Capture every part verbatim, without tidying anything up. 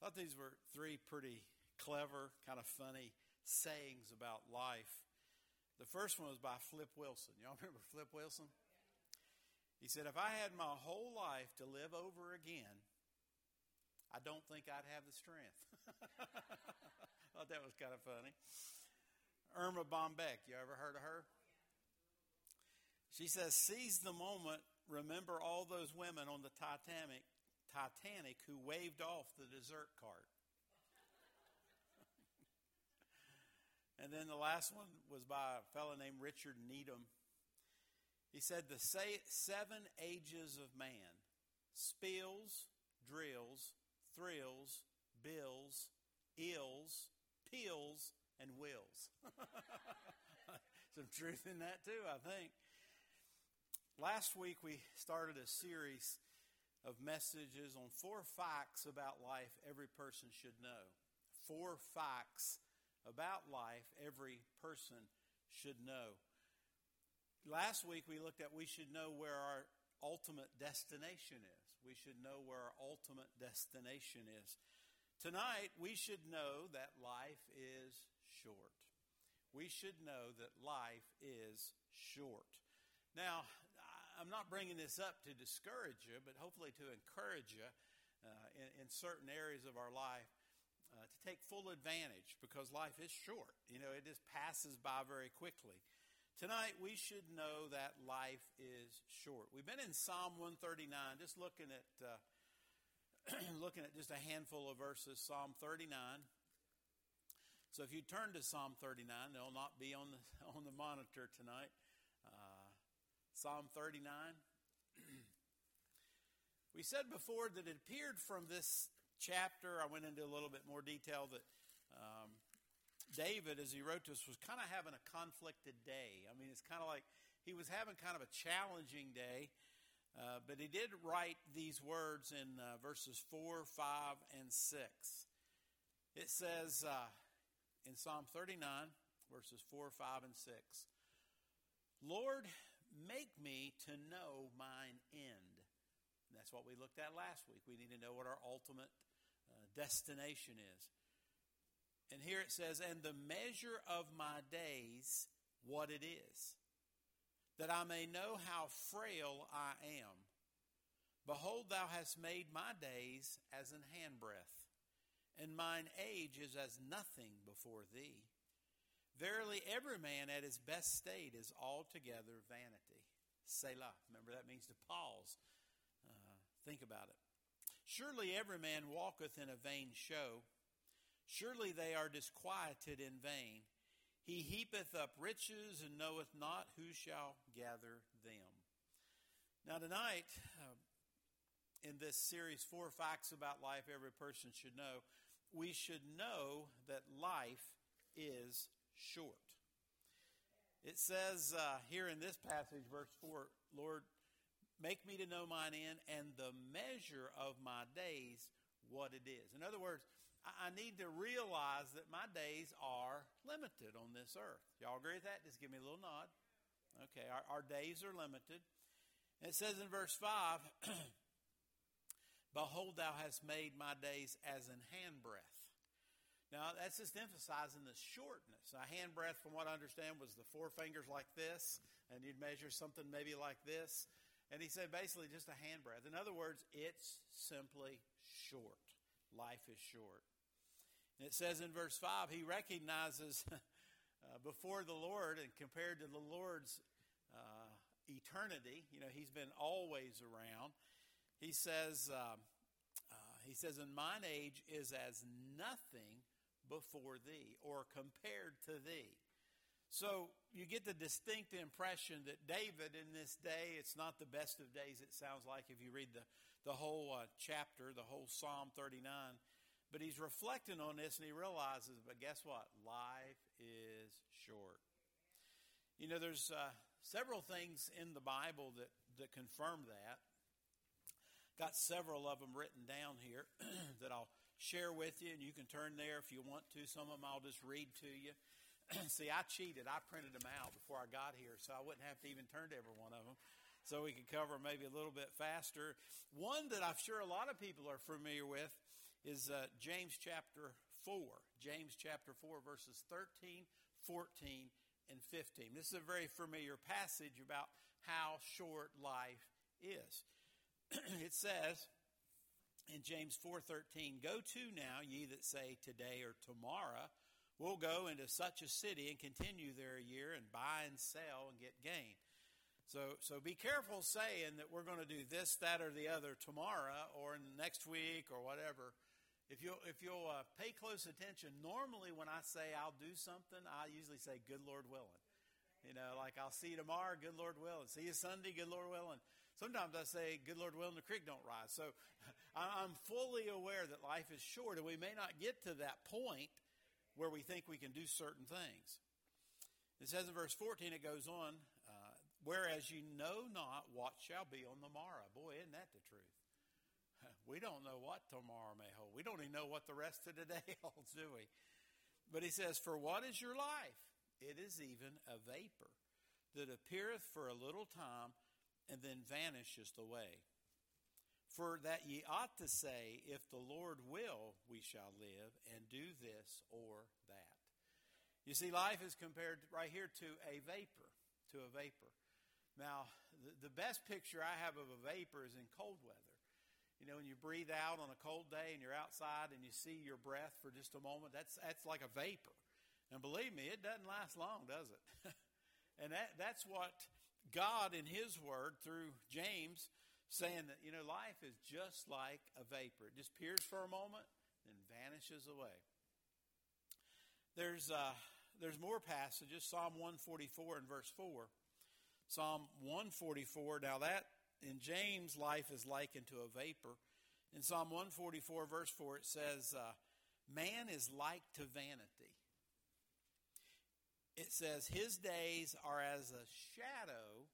I thought these were three pretty clever, kind of funny sayings about life. The first one was by Flip Wilson. Y'all remember Flip Wilson? He said, if I had my whole life to live over again, I don't think I'd have the strength. I thought that was kind of funny. Irma Bombeck, you ever heard of her? She says, seize the moment, remember all those women on the Titanic, Titanic who waved off the dessert cart. And then the last one was by a fellow named Richard Needham. He said, the seven ages of man, spills, drills, thrills, bills, ills, pills, and wills. Some truth in that too, I think. Last week we started a series of messages on four facts about life every person should know. Four facts about life every person should know. Last week we looked at we should know where our ultimate destination is. We should know where our ultimate destination is. Tonight we should know that life is short. We should know that life is short. Now, I'm not bringing this up to discourage you, but hopefully to encourage you uh, in, in certain areas of our life uh, to take full advantage, because life is short. You know, it just passes by very quickly. Tonight, we should know that life is short. We've been in Psalm one thirty-nine, just looking at uh, looking at just a handful of verses, Psalm thirty-nine. So if you turn to Psalm thirty-nine, they'll not be on the on the monitor tonight. Uh, Psalm thirty-nine. We said before that it appeared from this chapter, I went into a little bit more detail, that um, David, as he wrote to us, was kind of having a conflicted day. I mean, it's kind of like he was having kind of a challenging day, uh, but he did write these words in uh, verses four, five, and six. It says uh, in Psalm thirty-nine, verses four, five, and six, Lord, make me to know mine end. And that's what we looked at last week. We need to know what our ultimate uh, destination is. And here it says, and the measure of my days, what it is, that I may know how frail I am. Behold, thou hast made my days as an handbreadth, and mine age is as nothing before thee. Verily, every man at his best state is altogether vanity. Selah. Remember, that means to pause. Uh, think about it. Surely every man walketh in a vain show. Surely they are disquieted in vain. He heapeth up riches and knoweth not who shall gather them. Now tonight, uh, in this series, Four Facts About Life Every Person Should Know, we should know that life is short. It says uh, here in this passage, verse four, Lord, make me to know mine end and the measure of my days, what it is. In other words, I need to realize that my days are limited on this earth. Y'all agree with that? Just give me a little nod. Okay, our, our days are limited. And it says in verse five, behold, thou hast made my days as an handbreadth. Now, that's just emphasizing the shortness. A handbreadth, from what I understand, was the four fingers like this, and you'd measure something maybe like this. And he said basically just a handbreadth. In other words, it's simply short. Life is short. And it says in verse five, he recognizes uh, before the Lord and compared to the Lord's uh, eternity, you know, he's been always around. He says, uh, uh, he says, and mine age is as nothing before thee, or compared to thee. So you get the distinct impression that David in this day, it's not the best of days, it sounds like, if you read the, the whole uh, chapter, the whole Psalm thirty-nine. But he's reflecting on this and he realizes, but guess what? Life is short. You know, there's uh, several things in the Bible that, that confirm that. Got several of them written down here that I'll share with you, and you can turn there if you want to. Some of them I'll just read to you. See, I cheated. I printed them out before I got here, so I wouldn't have to even turn to every one of them, so we could cover maybe a little bit faster. One that I'm sure a lot of people are familiar with is uh, James chapter four. James chapter four, verses thirteen, fourteen, and fifteen. This is a very familiar passage about how short life is. It says in James four thirteen, "Go to now, ye that say today or tomorrow, we'll go into such a city and continue there a year and buy and sell and get gain." So so be careful saying that we're going to do this, that, or the other tomorrow or next week or whatever. If you'll, if you'll uh, pay close attention, normally when I say I'll do something, I usually say, "Good Lord willing." You know, like I'll see you tomorrow, good Lord willing. See you Sunday, good Lord willing. Sometimes I say, "Good Lord willing, the creek don't rise." So I'm fully aware that life is short, and we may not get to that point where we think we can do certain things. It says in verse fourteen, it goes on, uh, "Whereas you know not what shall be on the morrow." Boy, isn't that the truth? We don't know what tomorrow may hold. We don't even know what the rest of the day holds, do we? But he says, "For what is your life? It is even a vapor that appeareth for a little time and then vanishes away. For that ye ought to say, If the Lord will, we shall live and do this or that." You see, life is compared right here to a vapor, to a vapor. Now, the, the best picture I have of a vapor is in cold weather. You know, when you breathe out on a cold day and you're outside and you see your breath for just a moment, that's that's like a vapor. And believe me, it doesn't last long, does it? And that that's what God in his word through James saying that, you know, life is just like a vapor. It just appears for a moment and vanishes away. There's uh, there's more passages. Psalm one forty-four and verse four. Psalm one forty-four, now that in James, life is likened to a vapor. In Psalm one forty-four, verse four, it says, uh, "Man is like to vanity." It says, "His days are as a shadow,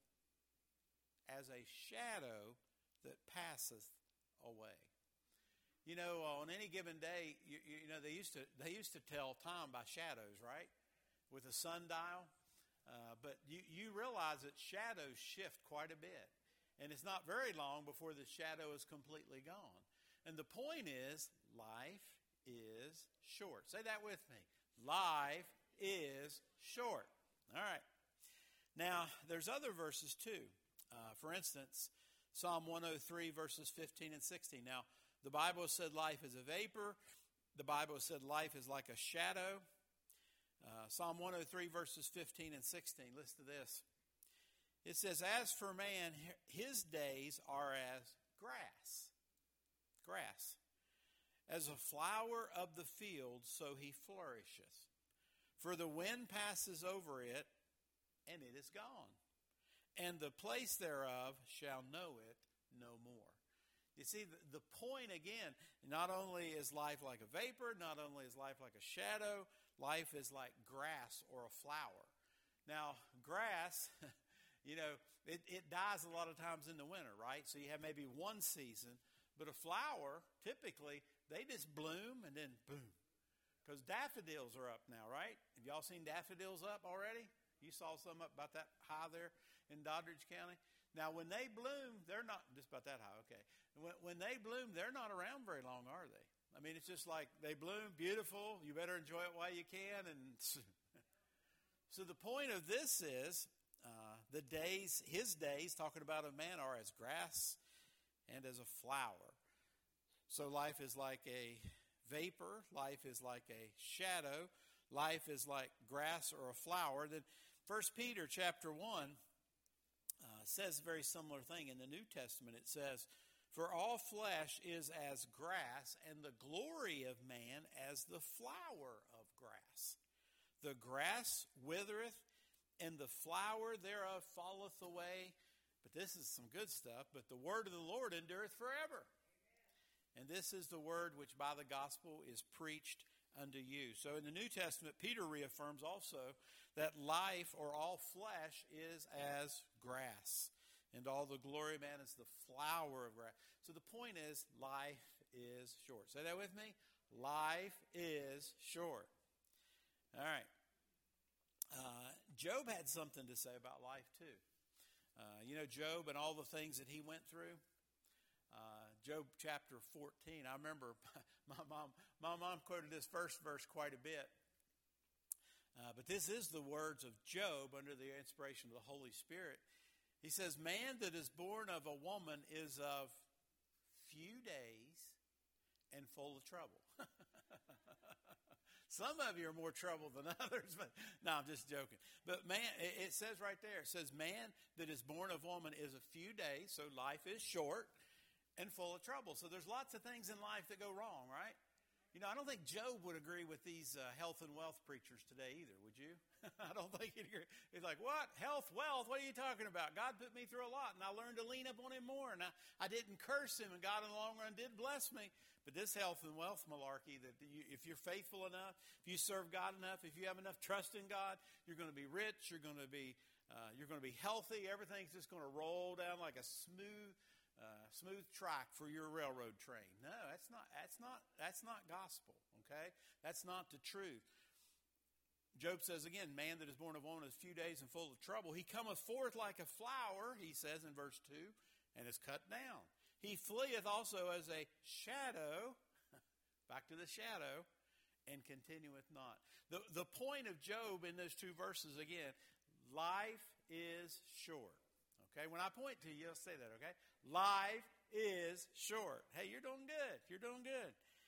as a shadow that passeth away." You know, on any given day, you, you know, they used to they used to tell time by shadows, right? With a sundial. Uh, but you, you realize that shadows shift quite a bit. And it's not very long before the shadow is completely gone. And the point is, life is short. Say that with me. Life is short. All right. Now, there's other verses too. Uh, for instance, Psalm one oh three, verses fifteen and sixteen. Now, the Bible said life is a vapor. The Bible said life is like a shadow. Uh, Psalm one oh three, verses fifteen and sixteen. Listen to this. It says, "As for man, his days are as grass." Grass. "As a flower of the field, so he flourisheth. For the wind passes over it, and it is gone. And the place thereof shall know it no more." You see, the, the point again, not only is life like a vapor, not only is life like a shadow, life is like grass or a flower. Now, grass, you know, it, it dies a lot of times in the winter, right? So you have maybe one season, but a flower, typically, they just bloom and then boom. Because daffodils are up now, right? Have y'all seen daffodils up already? You saw some up about that high there in Doddridge County. Now, when they bloom, they're not just about that high, okay. When, when they bloom, they're not around very long, are they? I mean, it's just like they bloom, beautiful. You better enjoy it while you can. And so the point of this is uh, the days, his days, talking about a man, are as grass and as a flower. So life is like a vapor. Life is like a shadow. Life is like grass or a flower. Then First Peter chapter one uh, says a very similar thing in the New Testament. It says, "For all flesh is as grass, and the glory of man as the flower of grass. The grass withereth, and the flower thereof falleth away." But this is some good stuff. "But the word of the Lord endureth forever. And this is the word which by the gospel is preached unto you." So in the New Testament, Peter reaffirms also that life or all flesh is as grass, and all the glory of man is the flower of grass. So the point is, life is short. Say that with me. Life is short. All right. Uh, Job had something to say about life too. Uh, you know, Job and all the things that he went through. Uh, Job chapter fourteen. I remember My mom, my mom quoted this first verse quite a bit. Uh, but this is the words of Job under the inspiration of the Holy Spirit. He says, man that is born of a woman is of few days and full of trouble. Some of you are more trouble than others, but no, I'm just joking. But man, it says right there, it says, man that is born of woman is a few days, so life is short and full of trouble. So there's lots of things in life that go wrong, right? You know, I don't think Job would agree with these uh, health and wealth preachers today either, would you? I don't think he'd agree. He's like, what? Health, wealth, what are you talking about? God put me through a lot, and I learned to lean up on him more, and I, I didn't curse him, and God in the long run did bless me. But this health and wealth malarkey, that you, if you're faithful enough, if you serve God enough, if you have enough trust in God, you're going to be rich, you're going to be, uh, you're going to be healthy, everything's just going to roll down like a smooth Uh, smooth track for your railroad train. No, that's not, that's not, that's not gospel, okay? That's not the truth. Job says again, man that is born of woman is few days and full of trouble. He cometh forth like a flower, he says in verse two, and is cut down. He fleeth also as a shadow, back to the shadow, and continueth not. The, the point of Job in those two verses, again, life is short. Okay, when I point to you, I'll say that, okay? Life is short. Hey, you're doing good. You're doing good.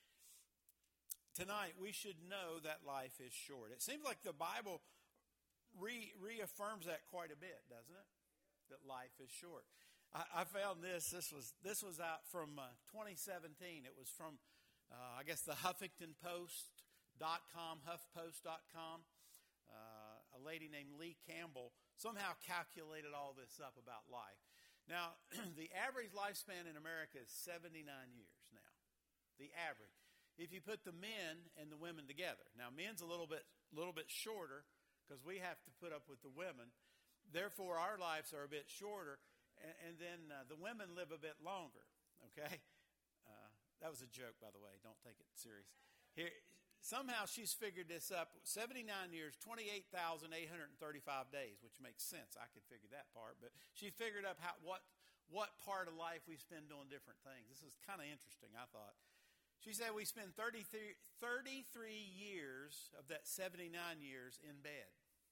Tonight, we should know that life is short. It seems like the Bible re- reaffirms that quite a bit, doesn't it? That life is short. I, I found this. This was this was out from uh, twenty seventeen. It was from, uh, I guess, the Huffington Post dot com, HuffPost dot com. Uh, a lady named Lee Campbell somehow calculated all this up about life. Now, the average lifespan in America is seventy-nine years now. The average. If you put the men and the women together. Now, men's a little bit little bit shorter because we have to put up with the women. Therefore, our lives are a bit shorter. And, and then uh, the women live a bit longer. Okay? Uh, that was a joke, by the way. Don't take it serious. Here, somehow she's figured this up. seventy-nine years, twenty-eight thousand eight hundred thirty-five days, which makes sense. I could figure that part. But she figured up how what what part of life we spend doing different things. This is kind of interesting, I thought. She said we spend thirty-three, thirty-three years of that seventy-nine years in bed.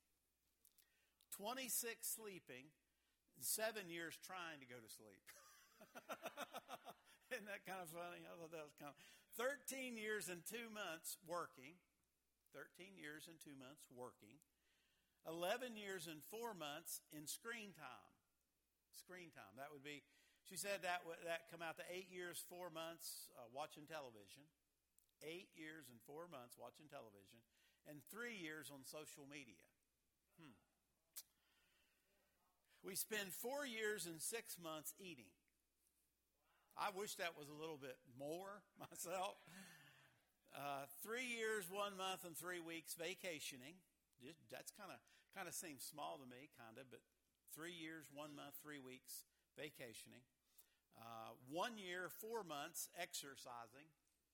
twenty-six sleeping, and seven years trying to go to sleep. Isn't that kind of funny? I thought that was kind of... thirteen years and two months working. thirteen years and two months working. eleven years and four months in screen time. Screen time. That would be, she said that would that come out to eight years, four months uh, watching television. Eight years and four months watching television. And three years on social media. Hmm. We spend four years and six months eating. I wish that was a little bit more myself. Uh, three years, one month, and three weeks vacationing. Just, that's kind of kind of seems small to me, kind of, but three years, one month, three weeks vacationing. Uh, one year, four months exercising.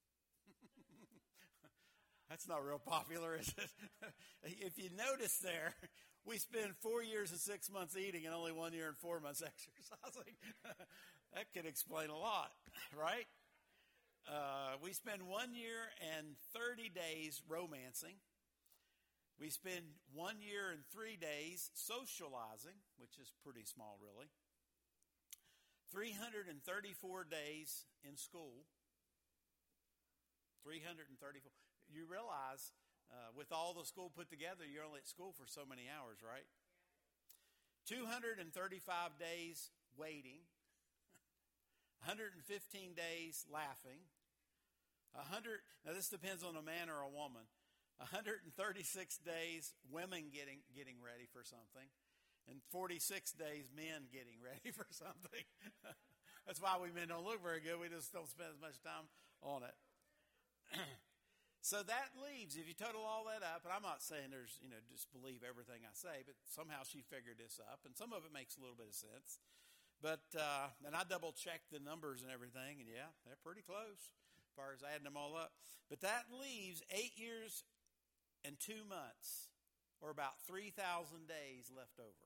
That's not real popular, is it? If you notice there, we spend four years and six months eating and only one year and four months exercising. That could explain a lot, right? Uh, we spend one year and thirty days romancing. We spend one year and three days socializing, which is pretty small, really. three hundred thirty-four days in school. three hundred thirty-four. You realize uh, with all the school put together, you're only at school for so many hours, right? two hundred thirty-five days waiting. one hundred fifteen days laughing. one hundred, now this depends on a man or a woman. one hundred thirty-six days women getting getting ready for something. And forty-six days men getting ready for something. That's why we men don't look very good. We just don't spend as much time on it. So that leaves, if you total all that up, and I'm not saying there's, you know, just believe everything I say, but somehow she figured this up, and some of it makes a little bit of sense. But, uh, and I double checked the numbers and everything, and yeah, they're pretty close as far as adding them all up. But that leaves eight years and two months, or about three thousand days left over.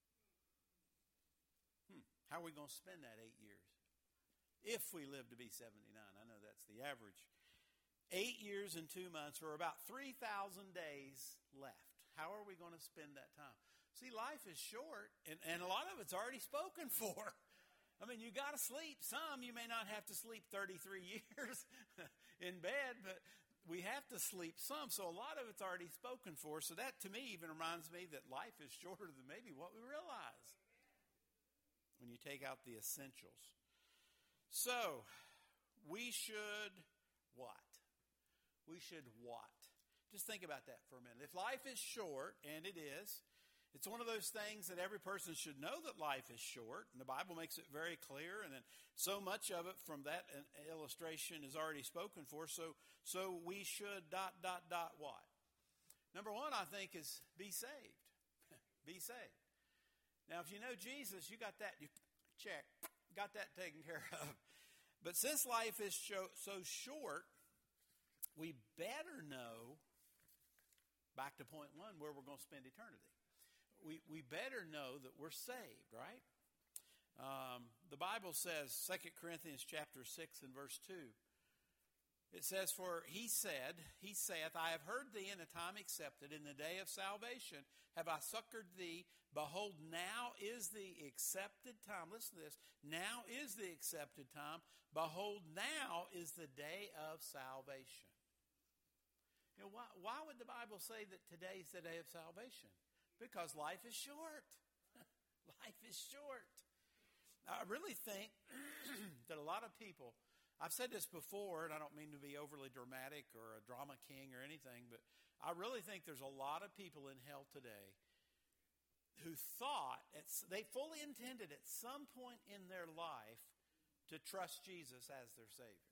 Hmm. How are we going to spend that eight years? If we live to be seventy-nine. I know that's the average. eight years and two months, or about three thousand days left. How are we going to spend that time? See, life is short, and, and a lot of it's already spoken for. I mean, you got to sleep. Some, you may not have to sleep thirty-three years in bed, but we have to sleep some. So a lot of it's already spoken for. So that, to me, even reminds me that life is shorter than maybe what we realize when you take out the essentials. So we should what? We should what? Just think about that for a minute. If life is short, and it is, it's one of those things that every person should know that life is short, and the Bible makes it very clear, and then so much of it from that illustration is already spoken for, so so we should dot, dot, dot what? Number one, I think, is be saved. Be saved. Now, if you know Jesus, you got that, you check, got that taken care of. But since life is so, so short, we better know, back to point one, where we're going to spend eternity. We we better know that we're saved, right? Um, the Bible says, Second Corinthians chapter six and verse two. It says, for he said, he saith, I have heard thee in a time accepted, in the day of salvation have I succored thee. Behold, now is the accepted time. Listen to this. Now is the accepted time. Behold, now is the day of salvation. You know, why, why would the Bible say that today's the day of salvation? Because life is short. Life is short. I really think that a lot of people, I've said this before, and I don't mean to be overly dramatic or a drama king or anything, but I really think there's a lot of people in hell today who thought, they fully intended at some point in their life to trust Jesus as their Savior.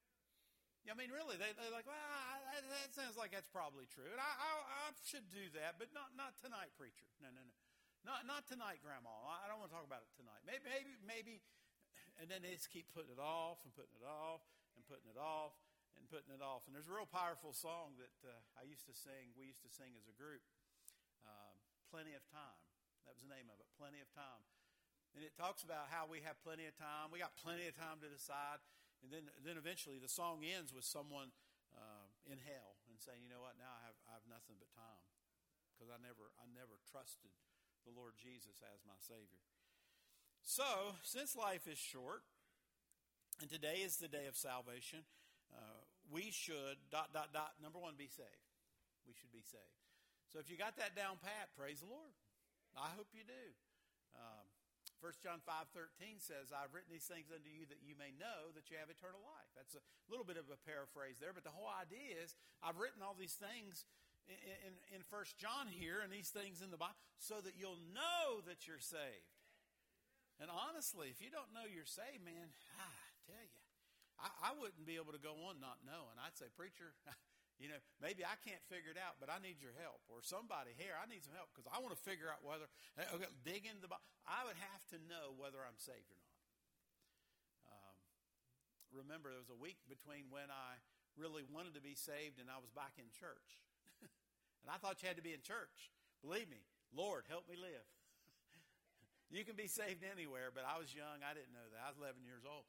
I mean, really, they, they're like, well, I, that sounds like that's probably true. And I, I, I should do that, but not not tonight, preacher. No, no, no. Not not tonight, Grandma. I don't want to talk about it tonight. Maybe, maybe, maybe. And then they just keep putting it off and putting it off and putting it off and putting it off. And there's a real powerful song that uh, I used to sing, we used to sing as a group, um, Plenty of Time. That was the name of it, Plenty of Time. And it talks about how we have plenty of time. We got plenty of time to decide. And then, then eventually the song ends with someone uh, in hell and saying, you know what, now I have, I have nothing but time because I never, I never trusted the Lord Jesus as my Savior. So, since life is short, and today is the day of salvation, uh, we should, dot, dot, dot, number one, be saved. We should be saved. So if you got that down pat, praise the Lord. I hope you do. Um, First John five thirteen says, I've written these things unto you that you may know that you have eternal life. That's a little bit of a paraphrase there, but the whole idea is I've written all these things in, in, in First John here and these things in the Bible so that you'll know that you're saved. And honestly, if you don't know you're saved, man, I tell you, I, I wouldn't be able to go on not knowing. I'd say, preacher, you know, maybe I can't figure it out, but I need your help. Or somebody, here, I need some help because I want to figure out whether, okay, dig into the Bible. I would have to know whether I'm saved or not. Um, remember, there was a week between when I really wanted to be saved and I was back in church. And I thought you had to be in church. Believe me, Lord, help me live. You can be saved anywhere, but I was young. I didn't know that. I was eleven years old.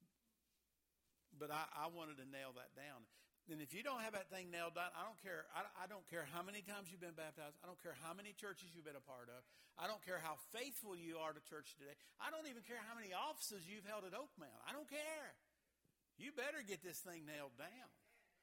But I, I wanted to nail that down. And if you don't have that thing nailed down, I don't care. I, I don't care how many times you've been baptized. I don't care how many churches you've been a part of. I don't care how faithful you are to church today. I don't even care how many offices you've held at Oak Mount. I don't care. You better get this thing nailed down.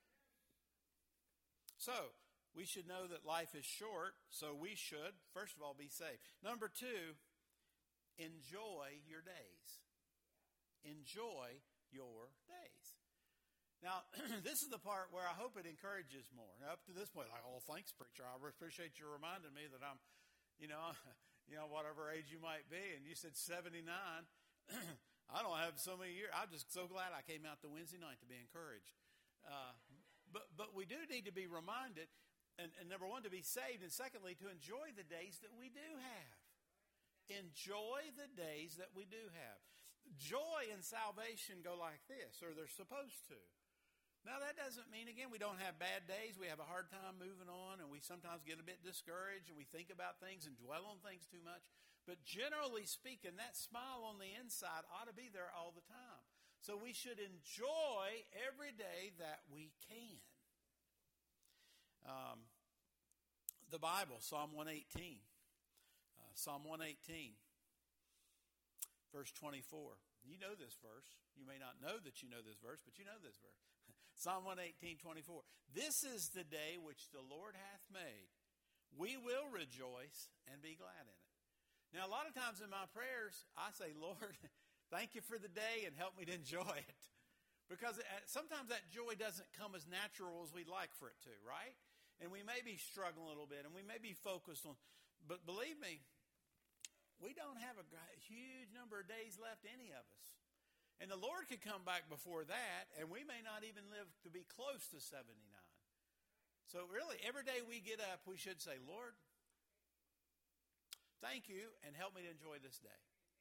So, we should know that life is short, so we should, first of all, be saved. Number two, enjoy your days. Enjoy your days. Now, this is the part where I hope it encourages more. Now, up to this point, like, oh, thanks, preacher. I appreciate you reminding me that I'm, you know, you know, whatever age you might be. And you said seventy-nine. I don't have so many years. I'm just so glad I came out to Wednesday night to be encouraged. Uh, but but we do need to be reminded, and, and number one, to be saved, and secondly, to enjoy the days that we do have. Enjoy the days that we do have. Joy and salvation go like this, or they're supposed to. Now, that doesn't mean, again, we don't have bad days. We have a hard time moving on, and we sometimes get a bit discouraged, and we think about things and dwell on things too much. But generally speaking, that smile on the inside ought to be there all the time. So we should enjoy every day that we can. Um, the Bible, Psalm one eighteen. Uh, Psalm one eighteen, verse twenty-four. You know this verse. You may not know that you know this verse, but you know this verse. Psalm one eighteen, twenty-four. This is the day which the Lord hath made. We will rejoice and be glad in it. Now, a lot of times in my prayers, I say, Lord, thank you for the day and help me to enjoy it. Because sometimes that joy doesn't come as natural as we'd like for it to, right? And we may be struggling a little bit, and we may be focused on, but believe me, we don't have a huge number of days left, any of us. And the Lord could come back before that, and we may not even live to be close to seventy-nine. So really, every day we get up, we should say, Lord, thank you, and help me to enjoy this day.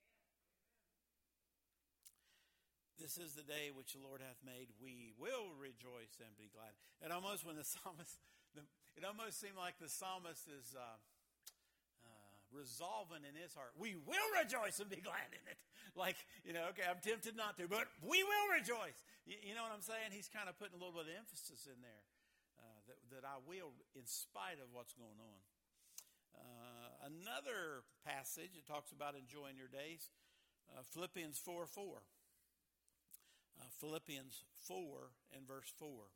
This is the day which the Lord hath made. We will rejoice and be glad. And almost when the psalmist, the, it almost seemed like the psalmist is uh, uh, resolving in his heart, we will rejoice and be glad in it. Like, you know, okay, I'm tempted not to, but we will rejoice. You, you know what I'm saying? He's kind of putting a little bit of emphasis in there uh, that, that I will in spite of what's going on. Uh, another passage, it talks about enjoying your days, uh, Philippians four four. Uh, Philippians four and verse four.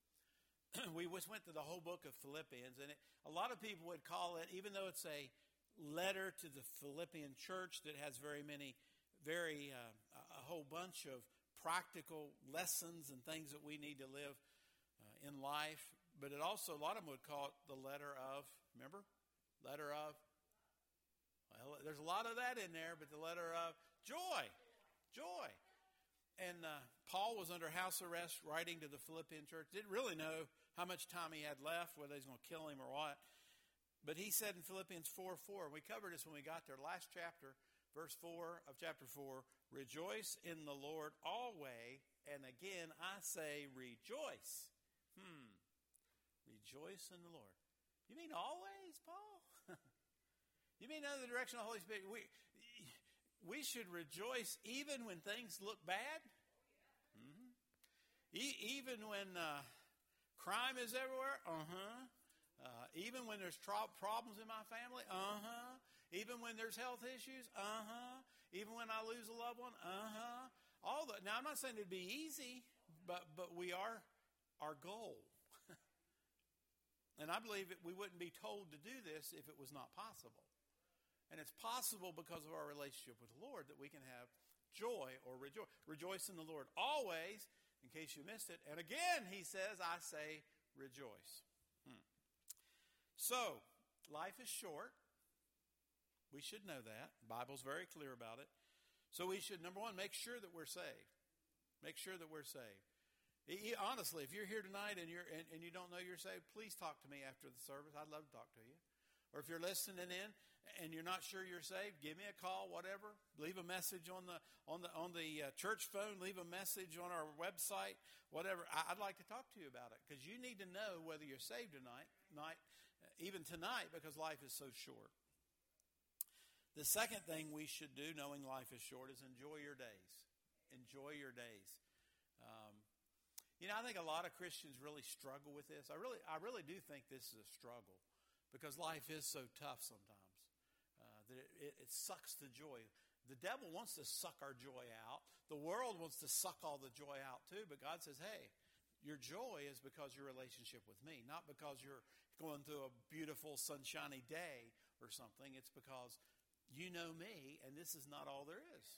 We just went through the whole book of Philippians, and it, a lot of people would call it, even though it's a letter to the Philippian church that has very many, very, uh, a whole bunch of practical lessons and things that we need to live uh, in life, but it also, a lot of them would call it the letter of, remember? Letter of, well, there's a lot of that in there, but the letter of joy, joy. And uh, Paul was under house arrest writing to the Philippian church. Didn't really know how much time he had left, whether he was going to kill him or what. But he said in Philippians four four, we covered this when we got there, last chapter, verse four of chapter four, rejoice in the Lord always, and again I say rejoice. Hmm. Rejoice in the Lord. You mean always, Paul? You mean under the direction of the Holy Spirit? We, we should rejoice even when things look bad? Mm-hmm. E- even when uh, crime is everywhere? Uh-huh. Uh, even when there's tro- problems in my family? Uh-huh. Even when there's health issues? Uh-huh. Even when I lose a loved one? Uh-huh. All that. Now, I'm not saying it'd be easy, but, but we are our goal. And I believe that we wouldn't be told to do this if it was not possible. And it's possible because of our relationship with the Lord that we can have joy or rejoice. Rejoice in the Lord always, in case you missed it. And again, he says, I say rejoice. Hmm. So, life is short. We should know that. The Bible's very clear about it. So we should, number one, make sure that we're saved. Make sure that we're saved. Honestly, if you're here tonight and, you're, and, and you don't know you're saved, please talk to me after the service. I'd love to talk to you. Or if you're listening in and you're not sure you're saved, give me a call, whatever. Leave a message on the on the on the uh, church phone. Leave a message on our website, whatever. I, I'd like to talk to you about it because you need to know whether you're saved tonight, night, uh, even tonight, because life is so short. The second thing we should do, knowing life is short, is enjoy your days. Enjoy your days. Um, you know, I think a lot of Christians really struggle with this. I really, I really do think this is a struggle. Because life is so tough sometimes uh, that it, it, it sucks the joy. The devil wants to suck our joy out. The world wants to suck all the joy out too. But God says, hey, your joy is because of your relationship with me, not because you're going through a beautiful sunshiny day or something. It's because you know me, and this is not all there is.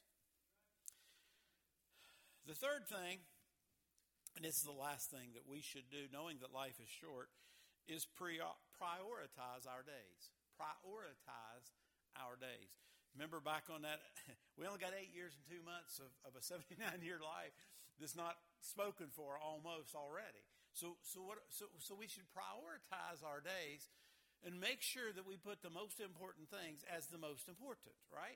The third thing, and this is the last thing that we should do, knowing that life is short, is pre- prioritize our days. Prioritize our days. Remember back on that, we only got eight years and two months of, of a seventy-nine-year life that's not spoken for almost already. So, so, what, so, so we should prioritize our days and make sure that we put the most important things as the most important, right?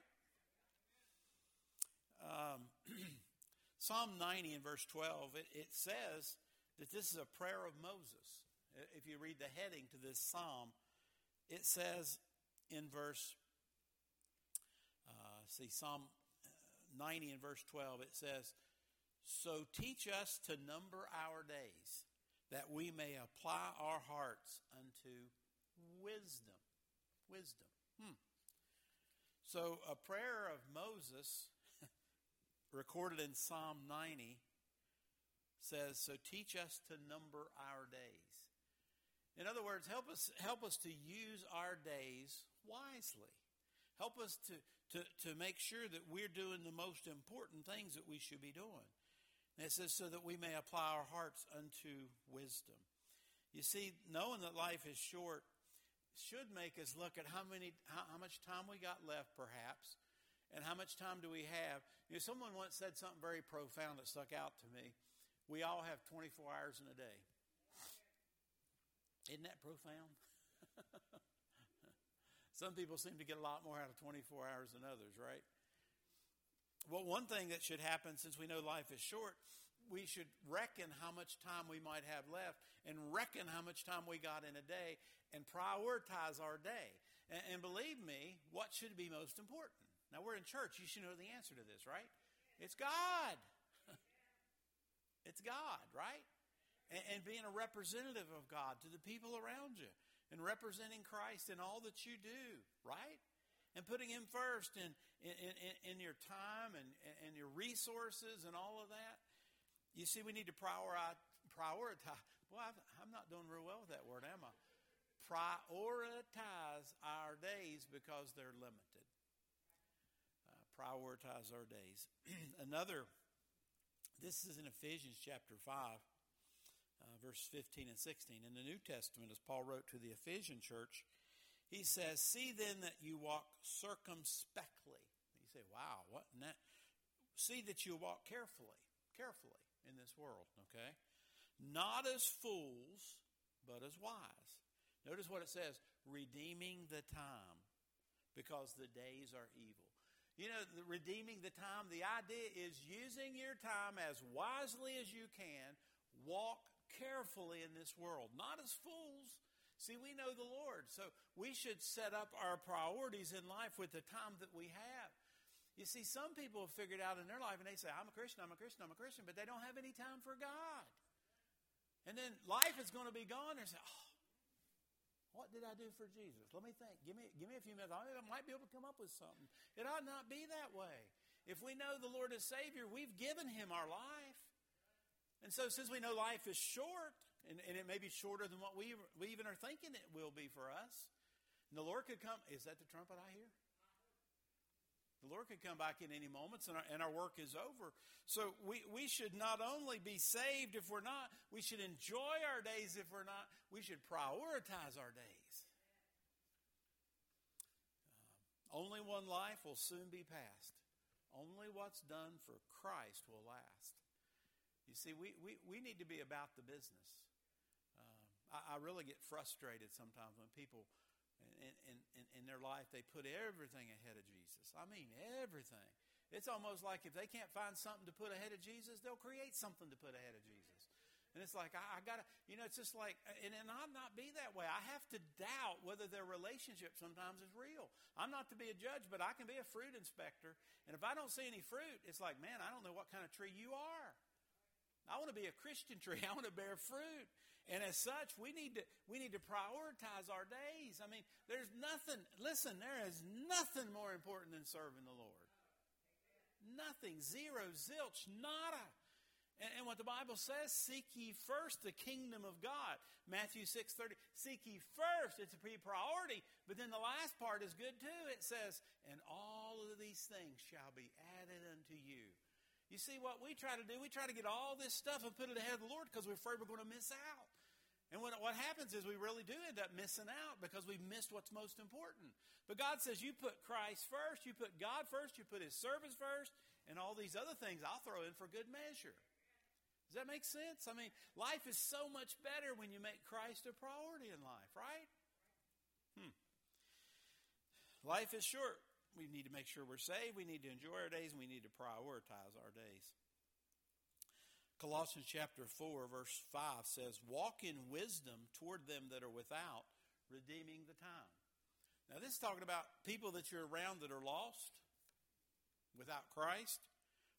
Um, Psalm ninety in verse twelve, it, it says that this is a prayer of Moses. If you read the heading to this psalm, it says in verse, uh, see, Psalm ninety in verse twelve, it says, So teach us to number our days, that we may apply our hearts unto wisdom. Wisdom. Hmm. So a prayer of Moses, recorded in Psalm ninety, says, so teach us to number our days. In other words, help us help us to use our days wisely. Help us to, to, to make sure that we're doing the most important things that we should be doing. And it says, so that we may apply our hearts unto wisdom. You see, knowing that life is short should make us look at how many, how, how much time we got left, perhaps, and how much time do we have. You know, someone once said something very profound that stuck out to me. We all have twenty-four hours in a day. Isn't that profound? Some people seem to get a lot more out of twenty-four hours than others, right? Well, one thing that should happen, since we know life is short, we should reckon how much time we might have left and reckon how much time we got in a day and prioritize our day. And, and believe me, what should be most important? Now, we're in church. You should know the answer to this, right? It's God. It's God, right? And, and being a representative of God to the people around you and representing Christ in all that you do, right? And putting Him first in, in, in, in your time and, and your resources and all of that. You see, we need to prioritize. prioritize. Boy, I've, I'm not doing real well with that word, am I? Prioritize our days because they're limited. Uh, prioritize our days. Another, this is in Ephesians chapter five, uh, verse fifteen and sixteen. In the New Testament, as Paul wrote to the Ephesian church, he says, see then that you walk circumspectly. You say, wow, what? That? See that you walk carefully, carefully in this world, okay? Not as fools, but as wise. Notice what it says, redeeming the time, because the days are evil. You know, the redeeming the time, the idea is using your time as wisely as you can. Walk carefully in this world, not as fools. See, we know the Lord, so we should set up our priorities in life with the time that we have. You see, some people have figured out in their life, and they say, I'm a Christian, I'm a Christian, I'm a Christian, but they don't have any time for God. And then life is going to be gone, and they say, oh, what did I do for Jesus? Let me think. Give me, give me a few minutes. I might be able to come up with something. It ought not be that way. If we know the Lord as Savior, we've given Him our life. And so since we know life is short, and, and it may be shorter than what we, we even are thinking it will be for us, and the Lord could come. Is that the trumpet I hear? The Lord could come back in any moments, and our, and our work is over. So we, we should not only be saved if we're not, we should enjoy our days if we're not. We should prioritize our days. Um, only one life will soon be passed. Only what's done for Christ will last. You see, we, we, we need to be about the business. Um, I, I really get frustrated sometimes when people, in, in, in, in their life, they put everything ahead of Jesus. I mean, everything. It's almost like if they can't find something to put ahead of Jesus, they'll create something to put ahead of Jesus. And it's like, I, I got to, you know, it's just like, and, and I'll not be that way. I have to doubt whether their relationship sometimes is real. I'm not to be a judge, but I can be a fruit inspector. And if I don't see any fruit, it's like, man, I don't know what kind of tree you are. I want to be a Christian tree. I want to bear fruit. And as such, we need to we need to prioritize our days. I mean, there's nothing, listen, there is nothing more important than serving the Lord. Nothing, zero, zilch, nada. And, and what the Bible says, seek ye first the kingdom of God. Matthew six thirty, seek ye first. It's a priority. But then the last part is good too. It says, and all of these things shall be added unto you. You see what we try to do? We try to get all this stuff and put it ahead of the Lord because we're afraid we're going to miss out. And when, what happens is we really do end up missing out because we've missed what's most important. But God says you put Christ first, you put God first, you put His service first, and all these other things I'll throw in for good measure. Does that make sense? I mean, life is so much better when you make Christ a priority in life, right? Hmm. Life is short. We need to make sure we're saved. We need to enjoy our days, and we need to prioritize our days. Colossians chapter four, verse five says, walk in wisdom toward them that are without, redeeming the time. Now, this is talking about people that you're around that are lost, without Christ.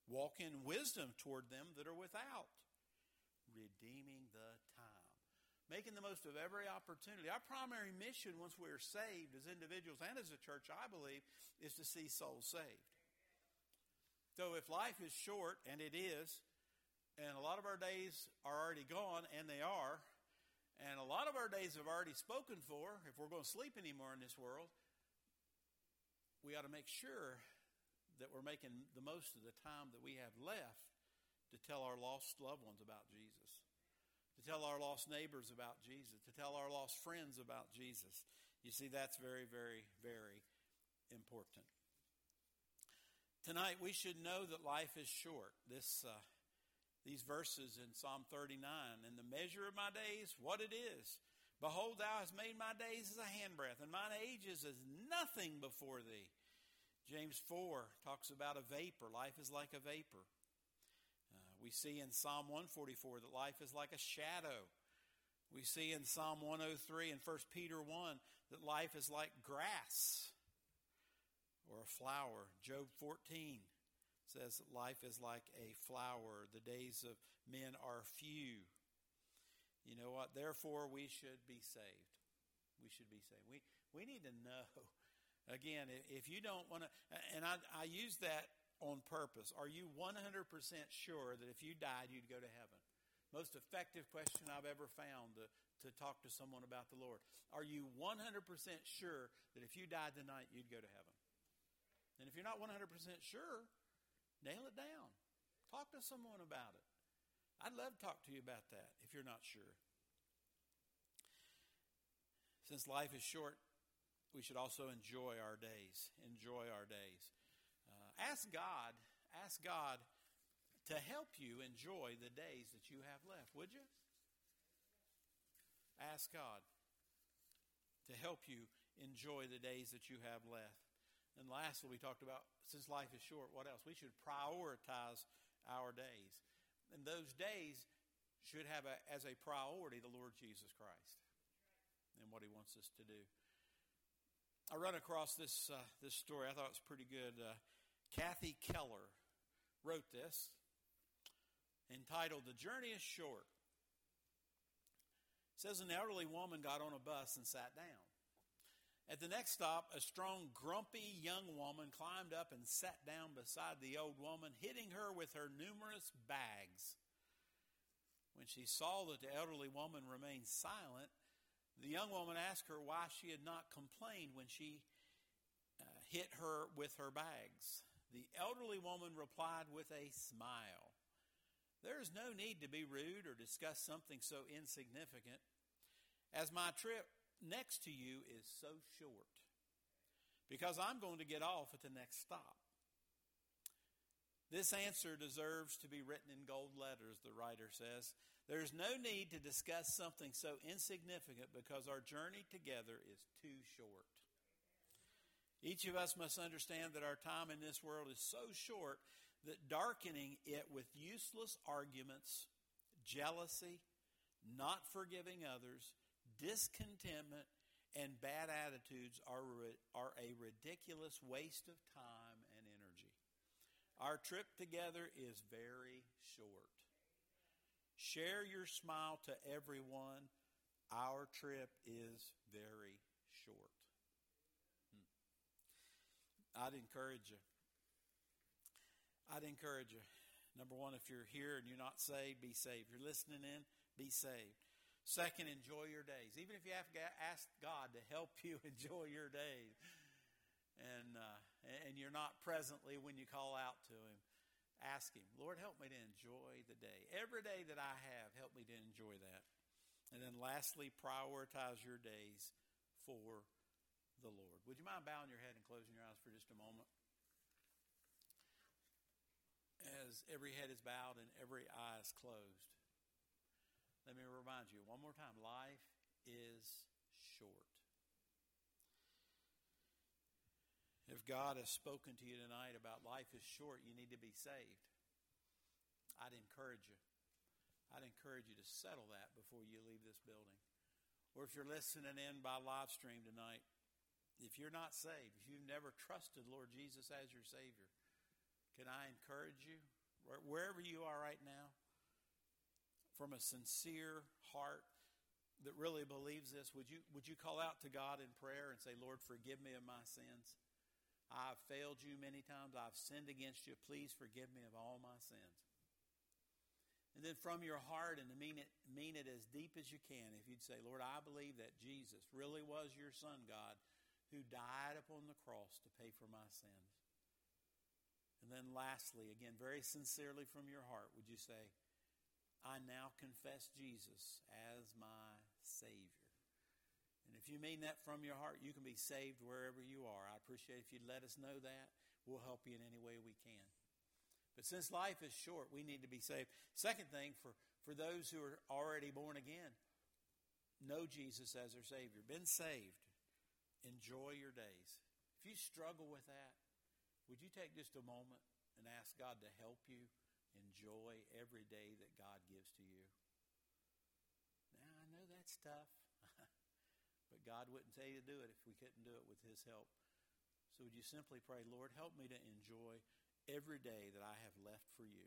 Walk in wisdom toward them that are without, redeeming the time. Making the most of every opportunity. Our primary mission once we're saved as individuals and as a church, I believe, is to see souls saved. So if life is short, and it is, and a lot of our days are already gone, and they are, and a lot of our days have already spoken for, if we're going to sleep anymore in this world, we ought to make sure that we're making the most of the time that we have left to tell our lost loved ones about Jesus, to tell our lost neighbors about Jesus, to tell our lost friends about Jesus. You see, that's very, very, very important. Tonight, we should know that life is short. This, uh, these verses in Psalm thirty-nine, "In the measure of my days, what it is. Behold, thou hast made my days as a handbreadth, and mine ages as nothing before thee." James four talks about a vapor. Life is like a vapor. Uh, we see in Psalm one forty-four that life is like a shadow. We see in Psalm one oh three and First Peter one that life is like grass or a flower. Job fourteen says that life is like a flower. The days of men are few. You know what? Therefore, we should be saved. We should be saved. We we need to know. Again, if you don't want to, and I, I use that on purpose, are you one hundred percent sure that if you died, you'd go to heaven? Most effective question I've ever found to, to talk to someone about the Lord. Are you one hundred percent sure that if you died tonight, you'd go to heaven? And if you're not one hundred percent sure, nail it down. Talk to someone about it. I'd love to talk to you about that if you're not sure. Since life is short, we should also enjoy our days. Enjoy our days. Uh, ask God, ask God to help you enjoy the days that you have left, would you? Ask God to help you enjoy the days that you have left. And lastly, we talked about, since life is short, what else? We should prioritize our days. And those days should have a, as a priority the Lord Jesus Christ and what he wants us to do. I run across this uh, this story. I thought it was pretty good. Uh, Kathy Keller wrote this, entitled, "The Journey is Short." It says an elderly woman got on a bus and sat down. At the next stop, a strong, grumpy young woman climbed up and sat down beside the old woman, hitting her with her numerous bags. When she saw that the elderly woman remained silent, the young woman asked her why she had not complained when she uh, hit her with her bags. The elderly woman replied with a smile, "There is no need to be rude or discuss something so insignificant, as my trip next to you is so short, because I'm going to get off at the next stop." This answer deserves to be written in gold letters, the writer says. There's no need to discuss something so insignificant because our journey together is too short. Each of us must understand that our time in this world is so short that darkening it with useless arguments, jealousy, not forgiving others, discontentment, and bad attitudes are, are a ridiculous waste of time and energy. Our trip together is very short. Share your smile to everyone. Our trip is very short. Hmm. I'd encourage you. I'd encourage you. Number one, if you're here and you're not saved, be saved. If you're listening in, be saved. Second, enjoy your days. Even if you have to ask God to help you enjoy your days, and uh, and you're not presently when you call out to him, ask him, "Lord, help me to enjoy the day. Every day that I have, help me to enjoy that." And then lastly, prioritize your days for the Lord. Would you mind bowing your head and closing your eyes for just a moment? As every head is bowed and every eye is closed, let me remind you one more time, life is short. If God has spoken to you tonight about life is short, you need to be saved, I'd encourage you. I'd encourage you to settle that before you leave this building. Or if you're listening in by live stream tonight, if you're not saved, if you've never trusted Lord Jesus as your Savior, can I encourage you wherever you are right now, from a sincere heart that really believes this, would you would you call out to God in prayer and say, Lord, forgive me of my sins. I've failed you many times. I've sinned against you. Please forgive me of all my sins. And then from your heart, and to mean it, mean it as deep as you can, if you'd say, Lord, I believe that Jesus really was your Son, God, who died upon the cross to pay for my sins. And then lastly, again, very sincerely from your heart, would you say, I now confess Jesus as my Savior. And if you mean that from your heart, you can be saved wherever you are. I appreciate if you'd let us know that. We'll help you in any way we can. But since life is short, we need to be saved. Second thing, for, for those who are already born again, know Jesus as their Savior. Been saved. Enjoy your days. If you struggle with that, would you take just a moment and ask God to help you enjoy every day that God gives to you? Now, I know that's tough, but God wouldn't tell you to do it if we couldn't do it with His help. So would you simply pray, Lord, help me to enjoy every day that I have left for you.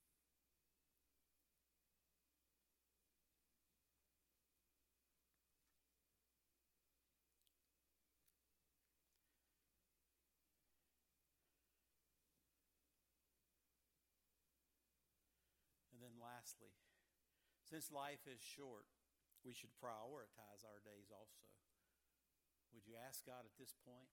And then lastly, since life is short, we should prioritize our days also. Would you ask God at this point?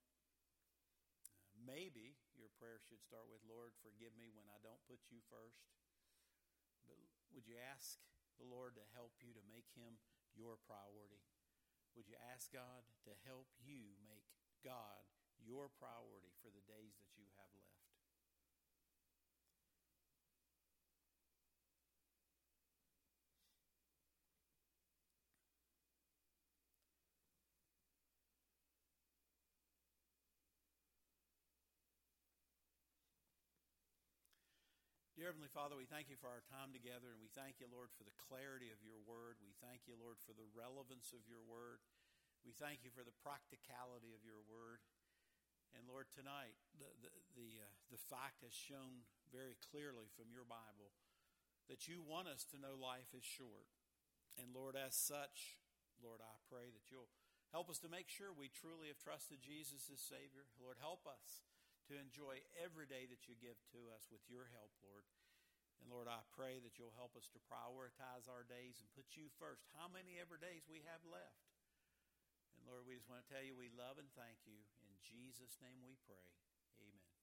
Maybe your prayer should start with, Lord, forgive me when I don't put you first. But would you ask the Lord to help you to make Him your priority? Would you ask God to help you make God your priority for the days that you have left? Dear Heavenly Father, we thank you for our time together, and we thank you, Lord, for the clarity of your word. We thank you, Lord, for the relevance of your word. We thank you for the practicality of your word. And Lord, tonight, the, the, the, uh, the fact has shown very clearly from your Bible that you want us to know life is short. And Lord, as such, Lord, I pray that you'll help us to make sure we truly have trusted Jesus as Savior. Lord, help us to enjoy every day that you give to us with your help, Lord. And Lord, I pray that you'll help us to prioritize our days and put you first. How many ever days we have left? And Lord, we just want to tell you we love and thank you. In Jesus' name we pray.